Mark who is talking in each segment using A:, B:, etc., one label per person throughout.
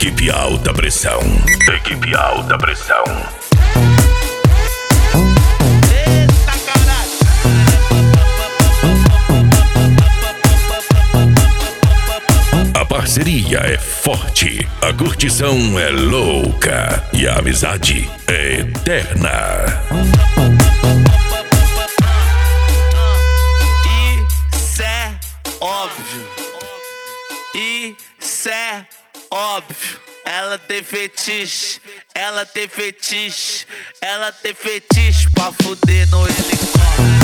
A: Equipe Alta Pressão. Equipe Alta Pressão.
B: Eita caralho!
A: A parceria é forte, a curtição é louca e a amizade é eterna.
B: Isso é óbvio. Isso é óbvio. Ela tem fetiche, ela tem fetiche, ela tem fetiche pra fuder no helicóptero.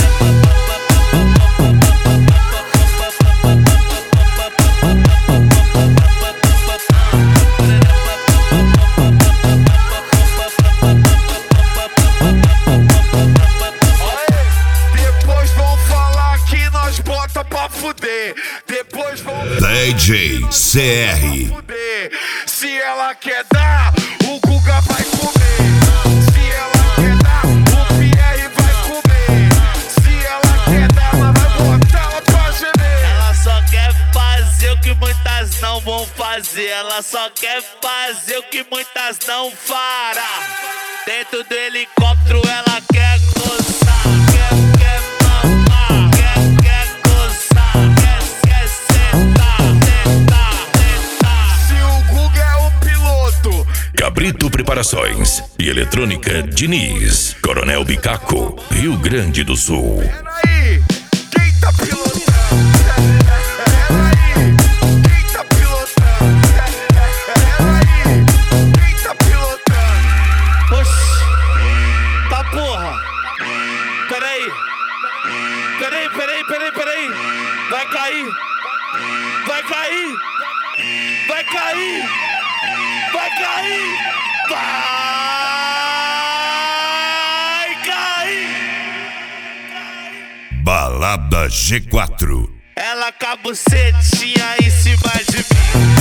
C: Depois vão falar que nós bota pra fuder. Depois vão
A: DJ CR.
C: fuder. Se ela quer dar, o Guga vai comer. Se ela quer dar, o Pierre vai comer. Se ela quer dar, ela vai botar ela pra gemer.
B: Ela só quer fazer o que muitas não vão fazer. Ela só quer fazer o que muitas não fará. Dentro do helicóptero ela quer gozar, quer mamar, quer gozar, quer sentar.
C: Se o Guga é o piloto,
A: Cabrito Preparações e Eletrônica Diniz. Coronel Bicaco, Rio Grande do Sul.
C: peraí, quem tá pilotando? Peraí, quem tá pilotando? Peraí, quem tá pilotando?
B: Oxi, tá porra. Peraí. Vai cair. Vai cair. Vai cair. Vai cair. Vai cair.
A: Balada G4.
B: Ela com a bucetinha em cima de mim.